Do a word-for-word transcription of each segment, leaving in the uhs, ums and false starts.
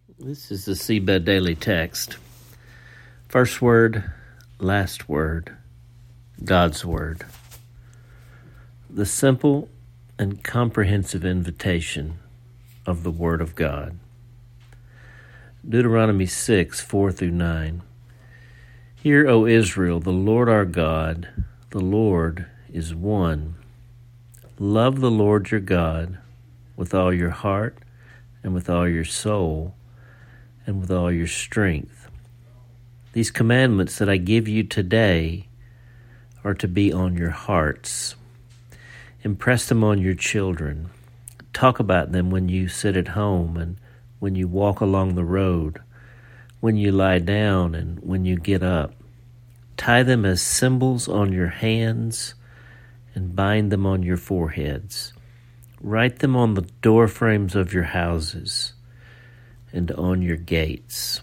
This is the Seedbed Daily Text. First word, last word, God's Word. The simple and comprehensive invitation of the Word of God. Deuteronomy six, four through nine. Hear, O Israel, the Lord our God, the Lord is one. Love the Lord your God with all your heart and with all your soul and with all your strength. These commandments that I give you today are to be on your hearts. Impress them on your children. Talk about them when you sit at home and when you walk along the road, when you lie down and when you get up. Tie them as symbols on your hands and bind them on your foreheads. Write them on the door frames of your houses and on your gates.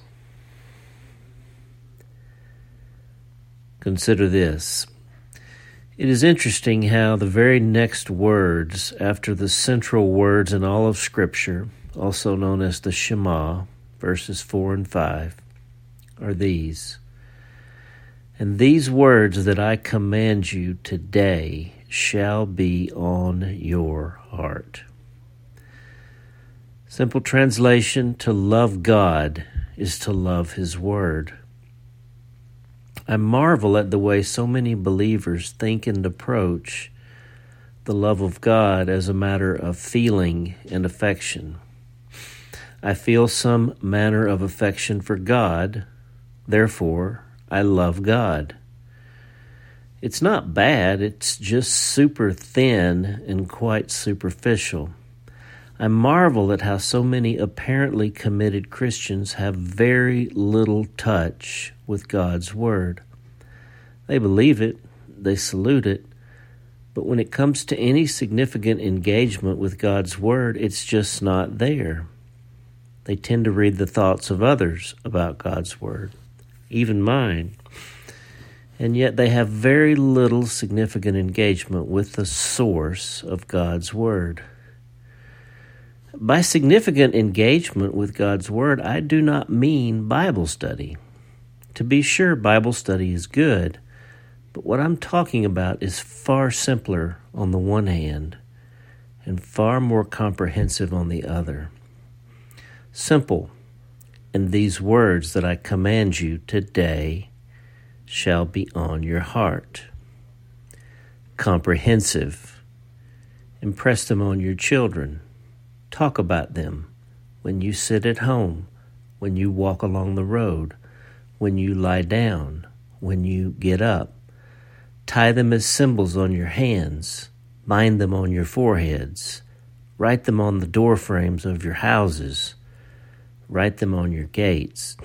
Consider this. It is interesting how the very next words after the central words in all of Scripture, also known as the Shema, verses four and five, are these. And these words that I command you today shall be on your heart. Simple translation, to love God is to love His Word. I marvel at the way so many believers think and approach the love of God as a matter of feeling and affection. I feel some manner of affection for God, therefore I love God. It's not bad, it's just super thin and quite superficial. I marvel at how so many apparently committed Christians have very little touch with God's Word. They believe it, they salute it, but when it comes to any significant engagement with God's Word, it's just not there. They tend to read the thoughts of others about God's Word, even mine, and yet they have very little significant engagement with the source of God's Word. By significant engagement with God's Word, I do not mean Bible study. To be sure, Bible study is good, but what I'm talking about is far simpler on the one hand and far more comprehensive on the other. Simple, and these words that I command you today shall be on your heart. Comprehensive, impress them on your children. Talk about them when you sit at home, when you walk along the road, when you lie down, when you get up. Tie them as symbols on your hands. Bind them on your foreheads. Write them on the door frames of your houses. Write them on your gates.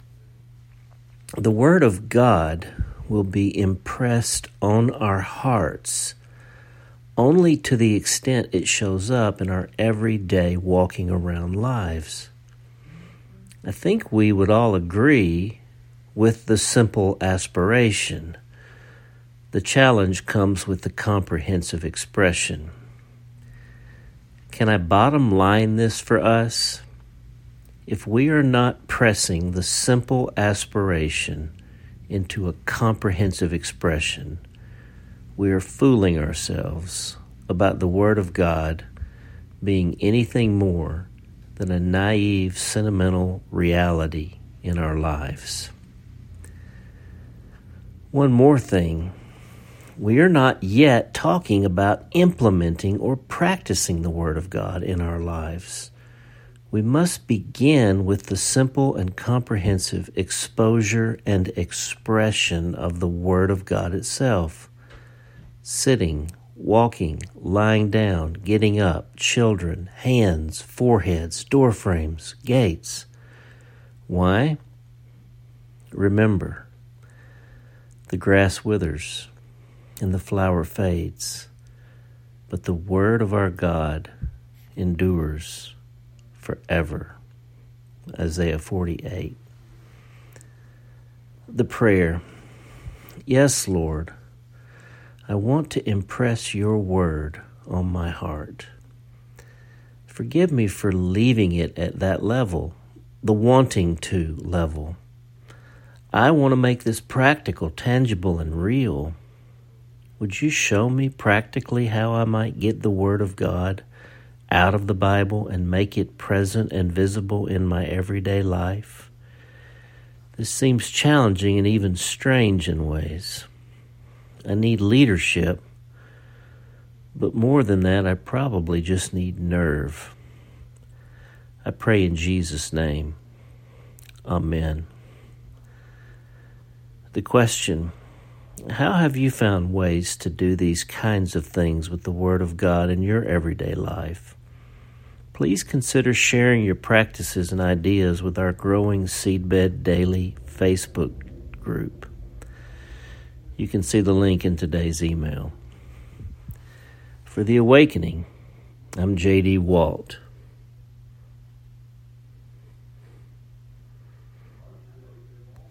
The Word of God will be impressed on our hearts only to the extent it shows up in our everyday walking around lives. I think we would all agree with the simple aspiration. The challenge comes with the comprehensive expression. Can I bottom line this for us? If we are not pressing the simple aspiration into a comprehensive expression, we are fooling ourselves about the Word of God being anything more than a naive, sentimental reality in our lives. One more thing. We are not yet talking about implementing or practicing the Word of God in our lives. We must begin with the simple and comprehensive exposure and expression of the Word of God itself. Sitting, walking, lying down, getting up, children, hands, foreheads, door frames, gates. Why? Remember, the grass withers and the flower fades, but the Word of our God endures forever. Isaiah forty-eight. The prayer. Yes, Lord, I want to impress your Word on my heart. Forgive me for leaving it at that level the wanting to level. I want to make this practical, tangible, and real. Would you show me practically how I might get the Word of God out of the Bible and make it present and visible in my everyday life? This seems challenging and even strange in ways. I need leadership, but more than that, I probably just need nerve. I pray in Jesus' name. Amen. The question: how have you found ways to do these kinds of things with the Word of God in your everyday life? Please consider sharing your practices and ideas with our growing Seedbed Daily Facebook group. You can see the link in today's email. For The Awakening, I'm J D Walt.